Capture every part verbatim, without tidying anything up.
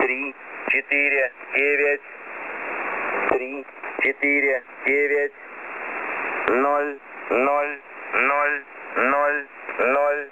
три, четыре, девять, три, четыре, девять, ноль, ноль, ноль, ноль, ноль,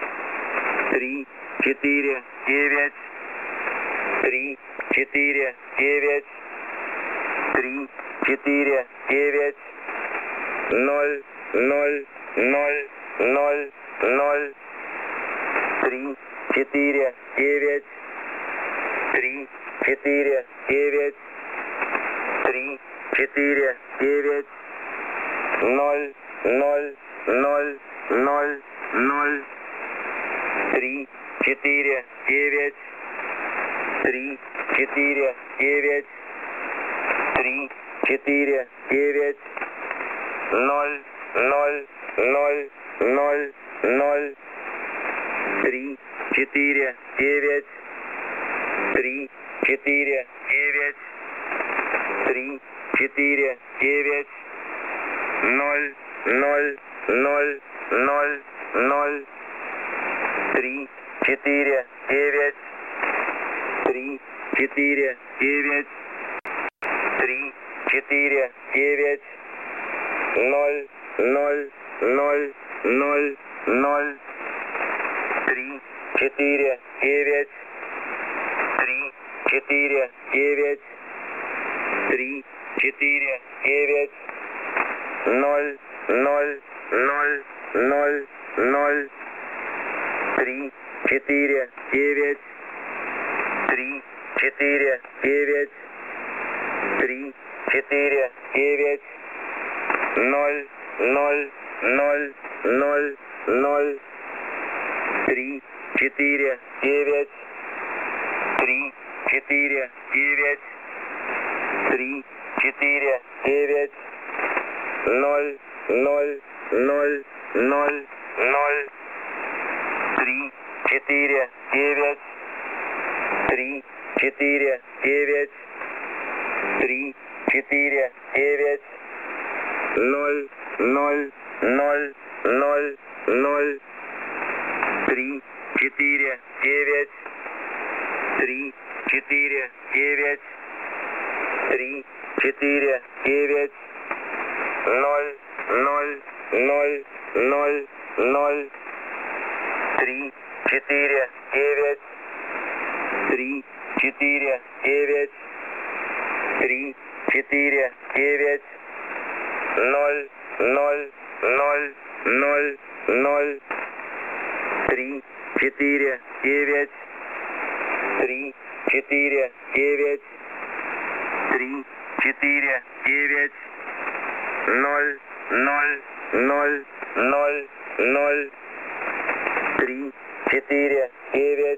три, четыре, девять, три, четыре, девять, три, четыре, девять, ноль, ноль, ноль, ноль, ноль, три, четыре, девять, три, четыре, девять, три, четыре, девять, ноль, ноль, ноль, ноль, ноль, три, четыре, девять, три, четыре, девять, три, четыре, девять, ноль, ноль, ноль, ноль, ноль, три, четыре, девять, три, четыре, девять, три, четыре, девять, ноль, ноль, ноль, ноль, ноль, три, четыре, девять, три, четыре, девять, три, четыре, девять, ноль, ноль, ноль, ноль, ноль, три, четыре, девять, три, четыре, девять, три, четыре, девять, ноль, ноль, ноль, ноль, ноль, три, четыре, девять, три, четыре, девять, три, четыре, девять, ноль, ноль, ноль, ноль, ноль, три, четыре, девять, три, четыре, девять, три, четыре, девять, ноль, ноль, ноль, ноль, ноль, три, четыре, девять, три, четыре, девять, три, четыре, девять, ноль, ноль, ноль, ноль, ноль, три, четыре, девять, три, четыре, девять, три, четыре, девять, ноль, ноль, ноль, ноль, ноль, три, четыре, девять, три, четыре, девять, три, четыре, девять, ноль, ноль, ноль, ноль, ноль, три, четыре, девять, три, четыре, девять, три, четыре, девять, ноль, ноль, ноль, ноль, ноль, три, четыре, девять,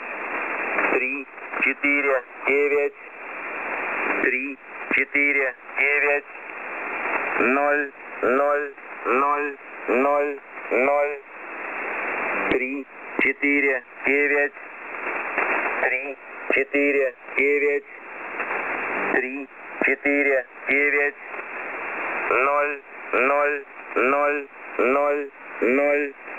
три, четыре, девять, три, четыре, девять, ноль, ноль, ноль, ноль, ноль, три, четыре, девять, три, четыре, девять, три, четыре, девять, ноль, ноль, ноль, ноль, ноль,